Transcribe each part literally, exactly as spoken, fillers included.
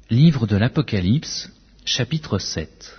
Livre de l'Apocalypse, chapitre sept.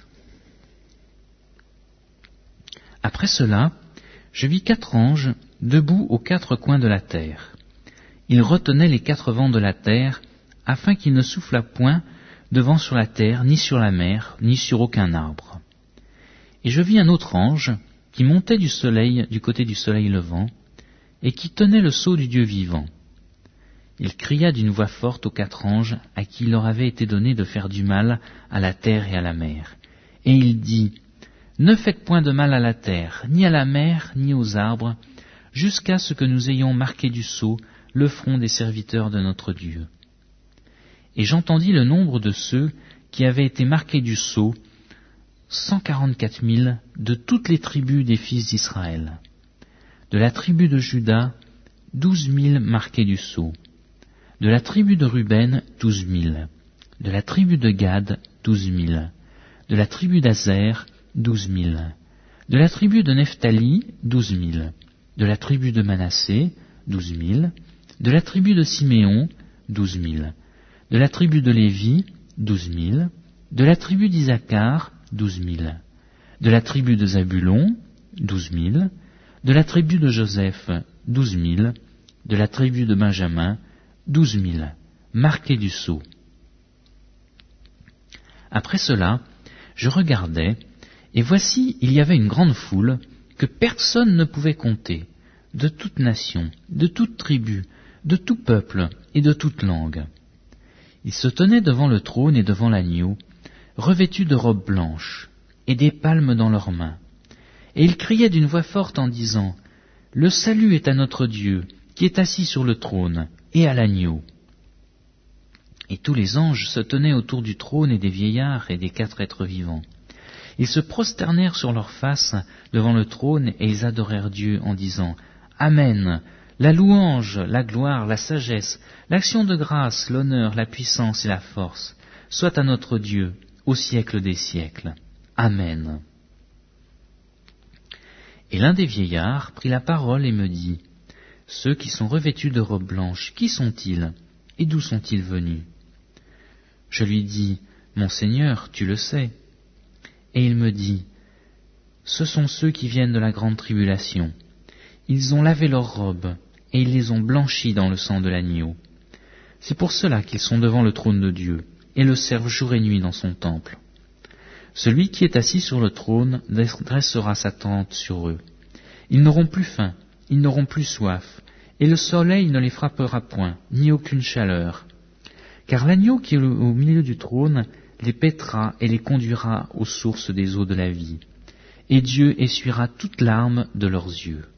Après cela, je vis quatre anges debout aux quatre coins de la terre. Ils retenaient les quatre vents de la terre, afin qu'il ne soufflât point de vent sur la terre, ni sur la mer, ni sur aucun arbre. Et je vis un autre ange qui montait du soleil, du côté du soleil levant, et qui tenait le sceau du Dieu vivant. Il cria d'une voix forte aux quatre anges à qui il leur avait été donné de faire du mal à la terre et à la mer. Et il dit, « Ne faites point de mal à la terre, ni à la mer, ni aux arbres, jusqu'à ce que nous ayons marqué du sceau le front des serviteurs de notre Dieu. » Et j'entendis le nombre de ceux qui avaient été marqués du sceau, cent quarante-quatre mille de toutes les tribus des fils d'Israël. De la tribu de Juda, douze mille marqués du sceau. De la tribu de Ruben, douze mille. De la tribu de Gad, douze mille. De la tribu d'Azer, douze mille. De la tribu de Nephtali, douze mille. De la tribu de Manassé, douze mille. De la tribu de Siméon, douze mille. De la tribu de Lévi, douze mille. De la tribu d'Isaacar, douze mille. De la tribu de Zabulon, douze mille. De la tribu de Joseph, douze mille. De la tribu de Benjamin, douze mille, marqués du sceau. Après cela, je regardais, et voici, il y avait une grande foule que personne ne pouvait compter, de toute nation, de toute tribu, de tout peuple et de toute langue. Ils se tenaient devant le trône et devant l'agneau, revêtus de robes blanches, et des palmes dans leurs mains. Et ils criaient d'une voix forte en disant, « Le salut est à notre Dieu, qui est assis sur le trône, et à l'agneau. » Et tous les anges se tenaient autour du trône et des vieillards et des quatre êtres vivants. Ils se prosternèrent sur leurs faces devant le trône et ils adorèrent Dieu en disant « Amen, la louange, la gloire, la sagesse, l'action de grâce, l'honneur, la puissance et la force, soit à notre Dieu au siècle des siècles. Amen. » Et l'un des vieillards prit la parole et me dit, « Ceux qui sont revêtus de robes blanches, qui sont-ils, et d'où sont-ils venus ?» Je lui dis, « Mon Seigneur, tu le sais. » Et il me dit, « Ce sont ceux qui viennent de la grande tribulation. Ils ont lavé leurs robes, et ils les ont blanchies dans le sang de l'agneau. C'est pour cela qu'ils sont devant le trône de Dieu, et le servent jour et nuit dans son temple. Celui qui est assis sur le trône dressera sa tente sur eux. Ils n'auront plus faim, ils n'auront plus soif, et le soleil ne les frappera point, ni aucune chaleur. Car l'agneau qui est au milieu du trône les paîtra et les conduira aux sources des eaux de la vie, et Dieu essuiera toute larme de leurs yeux.